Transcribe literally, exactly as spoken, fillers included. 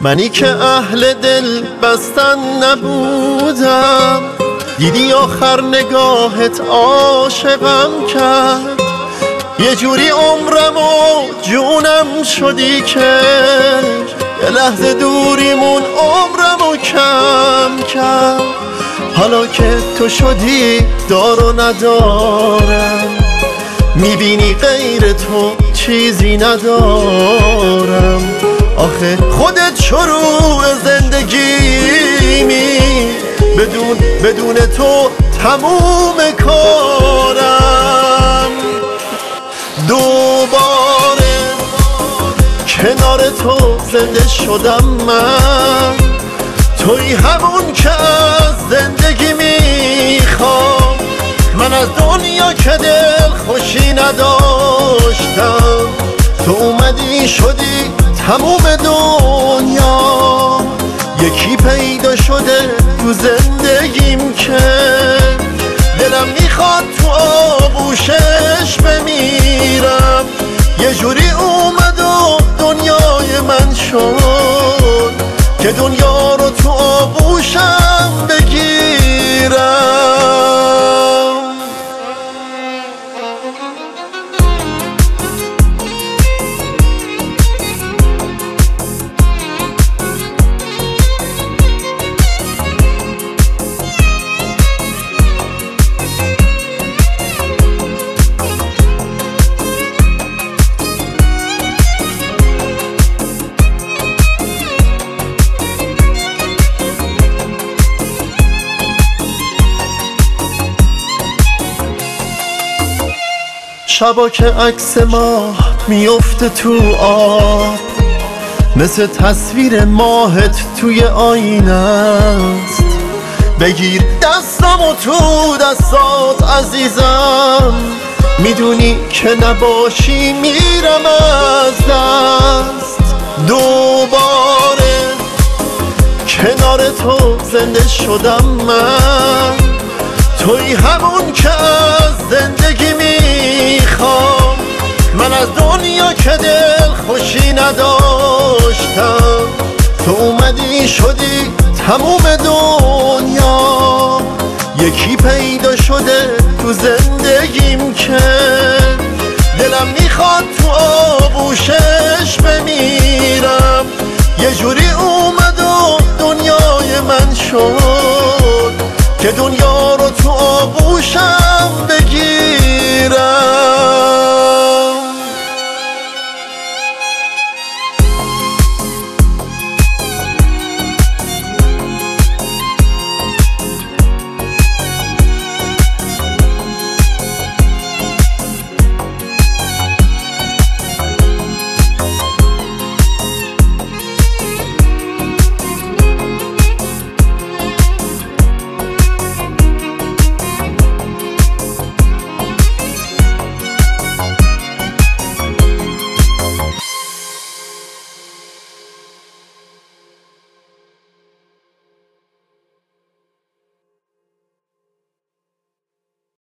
منی که اهل دل بستن نبودم، دیدی آخر نگاهت عاشقم کرد. یه جوری عمرم و جونم شدی که یه لحظه دوریمون عمرم و کم کرد. حالا که تو شدی دار و ندارم، میبینی غیر تو چیزی ندارم. آخه خودت شروع زندگیمی، بدون بدون تو تموم کارم. دوباره کنار تو زنده شدم من، توی همون که از زندگی میخوام. من از دنیا که دل خوشی نداشتم، تو اومدی شدی تموم دنیا. یکی پیدا شده تو زندگیم که دلم میخواد تو آغوشش بمیرم. یه جوری اومد و دنیای من شد که دنیا رو تو آغوشم بگیرم. شبا که عکس ماه میفته تو آب، مثل تصویر ماهت توی آینه است. بگیر دستمو تو دستات عزیزم، میدونی که نباشی میرم از دست. دوباره کنار تو زنده شدم من، توی همون که از زندگی میخوام. من از دنیا که دل خوشی نداشتم، تو اومدی شدی تموم دنیا. یکی پیدا شده تو زندگیم که دلم میخواد تو آغوشش بمیرم. یه جوری اومد و دنیای من شد که دنیا رو تو آغوشم بگیر.